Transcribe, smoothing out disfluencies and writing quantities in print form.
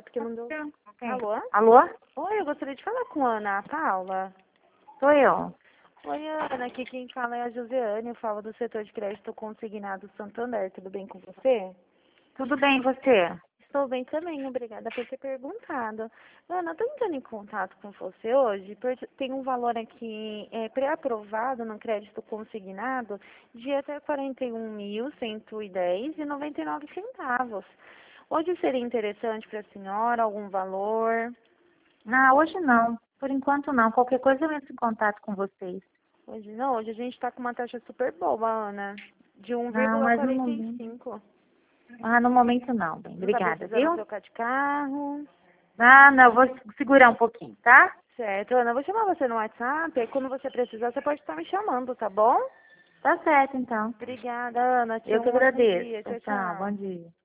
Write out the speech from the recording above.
porque não deu. Ok. Alô? Alô? Oi, eu gostaria de falar com a Ana Paula. Sou eu. Oi, Ana, aqui quem fala é a Josiane, eu falo do setor de crédito consignado Santander, tudo bem com você? Tudo bem, e você? Estou bem também, obrigada por ter perguntado. Ana, estou entrando em contato com você hoje, porque tem um valor aqui pré-aprovado no crédito consignado de até 41.110,99 centavos. Hoje seria interessante para a senhora algum valor? Não, hoje não. Por enquanto não. Qualquer coisa eu entro em contato com vocês. Hoje não, hoje a gente está com uma taxa super boa, Ana, de Não, mas no momento. 1,45. No momento não, bem. Não está Obrigada, precisando viu? trocar de carro? Não, vou segurar um pouquinho, tá? Certo, Ana, eu vou chamar você no WhatsApp, aí quando você precisar, você pode estar me chamando, tá bom? Tá certo, então. Obrigada, Ana. Eu Tenha que um ótimo agradeço. dia. Tchau, Tchau, tchau. Bom tchau. dia.